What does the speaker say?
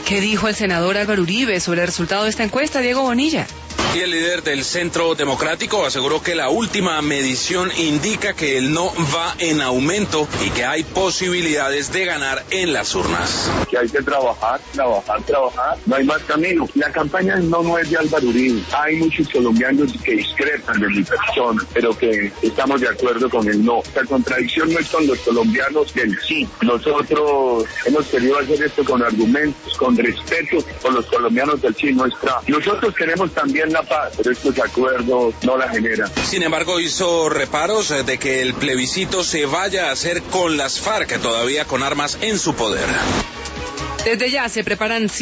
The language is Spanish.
¿Qué dijo el senador Álvaro Uribe sobre el resultado de esta encuesta, Diego Bonilla? Y el líder del Centro Democrático aseguró que la última medición indica que el no va en aumento y que hay posibilidades de ganar en las urnas. Que hay que trabajar, no hay más camino. La campaña no es de Álvaro Uribe. Hay muchos colombianos que discrepan de mi persona, pero que estamos de acuerdo con el no. La contradicción no es con los colombianos del sí. Nosotros hemos querido hacer esto con argumentos, con respeto por los colombianos del sí. Nosotros queremos también la paz, pero estos acuerdos no la generan. Sin embargo, hizo reparos de que el plebiscito se vaya a hacer con las FARC, todavía con armas en su poder. Desde ya se preparan